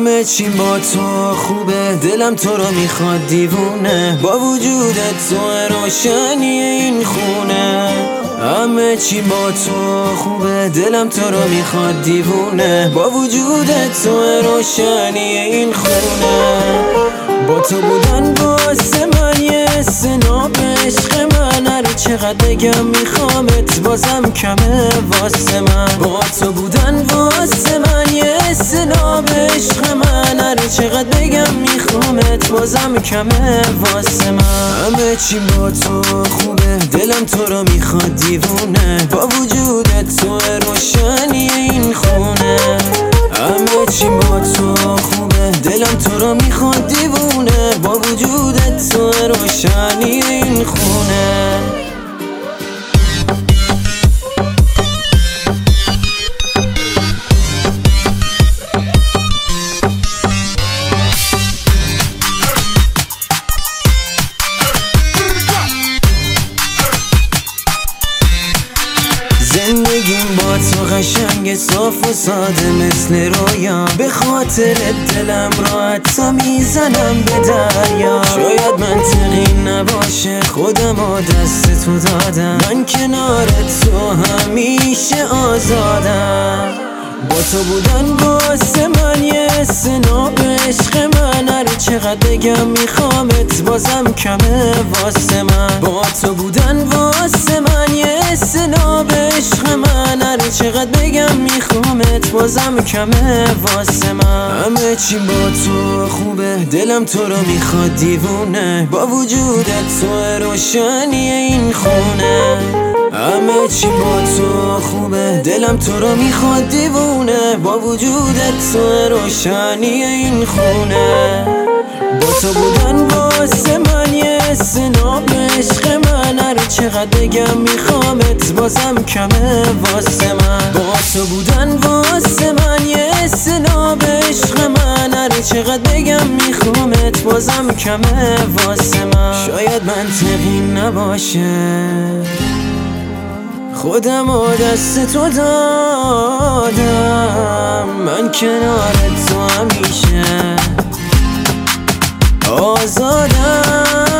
همه چی با تو خوبه، دلم تو رو میخواد دیوونه، با وجودت تو روشنی این خونه. همه چی با تو خوبه، دلم تو رو میخواد دیوونه، با وجودت تو روشنی این خونه. با تو بودن واسه من یه سناب عشق من، هر چقدر بگم میخوامت بازم کمه واسه من. با تو بودن واسه من یه سناب عشق من، هر چقدر بگم میخوامت بازم کمه واسه من. همه چی با تو خوبه، دلم تو رو میخواد دیوونه، با وجودت تو روشنی این خونه. همه چی با تو خوبه، دلم تو رو میخواد دیوونه، با وجودت تو روشنی این خونه. زندگیم با تو قشنگ صاف و ساده مثل رویا، به خاطر دلم راحت تا میزنم به دریا. شاید منطقی نباشه خودم و دست تو دادم، من کنار تو همیشه آزادم. با تو بودن واسه من یه سناب عشق من، هر چقدر بگم میخوامت بازم کمه واسه من. با تو بودن واسه من یه سناب عشق من، هر چقدر بگم میخوامت بازم کمه واسه من. همه چی با تو خوبه، دلم تو رو میخواد دیوونه، با وجودت تو روشنی این خونه. همه چی با تو خوبه، دلم تو رو میخواد دیوونه، با وجودت تو روشنی این خونه. با تو بودن واسه من یه سناب عشق من، هر چقدر بگم میخوامت بازم کمه واسه من. با تو بودن واسه من یه سناب عشق من، هر چقدر بگم میخوامت بازم کمه واسه من. شاید منطقی نباشه خودم و دست تو دادم، من کنار تو همیشه آزادم.